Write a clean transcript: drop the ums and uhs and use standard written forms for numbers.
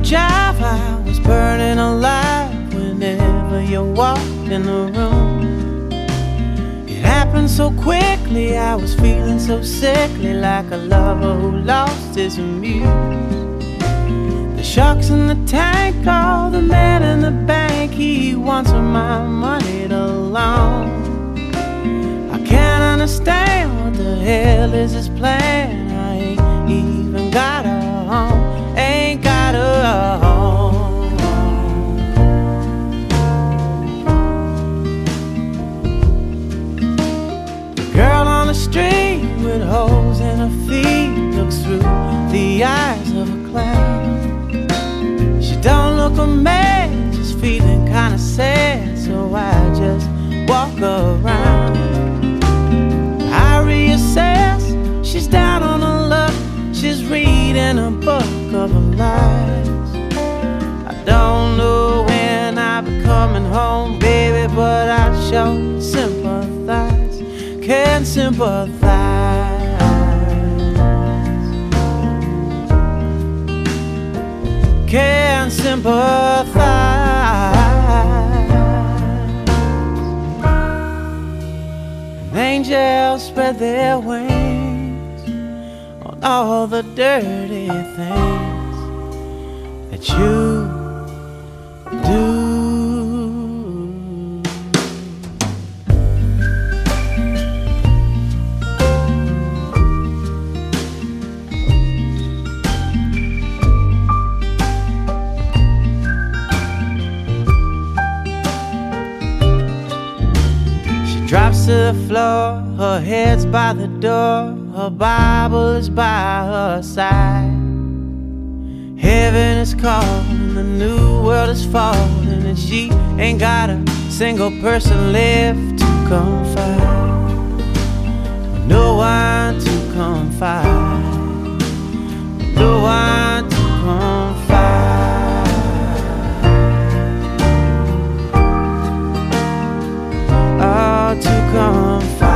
jive, I was burning alive whenever you walked in the room. It happened so quickly, I was feeling so sickly, like a lover who lost his muse. The sharks in the tank, all the man in the bank, he wants my money to loan. I can't understand what the hell is his plan. I ain't even got a home, ain't got a home. The girl on the street with holes in her feet looks through the eyes of a clown. She don't look amazed, just feeling kinda sad, so I just walk around. I reassess, she's down on her luck, she's reading a book of her lies. I don't know when I'll be coming home, baby, but I sure sympathize, can sympathize. Can sympathize. And angels spread their wings on all the dirty things that you do. Drops to the floor, her head's by the door, her Bible is by her side. Heaven is calling, the new world is falling, and she ain't got a single person left to confide. No one to confide, no one to confide. To confide.